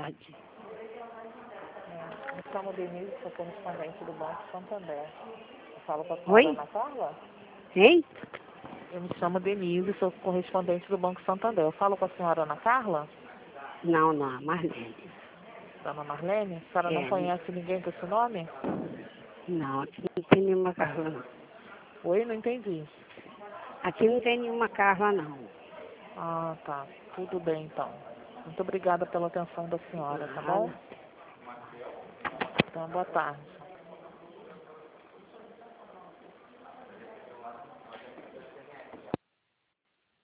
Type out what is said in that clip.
tarde. Me chamo Denise, sou correspondente do Banco Santander. Eu falo com a senhora Oi? Ana Carla? Hein? Eu me chamo Denise, sou correspondente do Banco Santander. Eu falo com a senhora Ana Carla? Não, Marlene. Dona Marlene? A senhora não conhece ninguém com esse nome? Não, aqui não tem nenhuma Carla, não. Oi, não entendi. Aqui não tem nenhuma Carla, não. Ah, tá. Tudo bem, então. Muito obrigada pela atenção da senhora, tá bom? Então, boa tarde.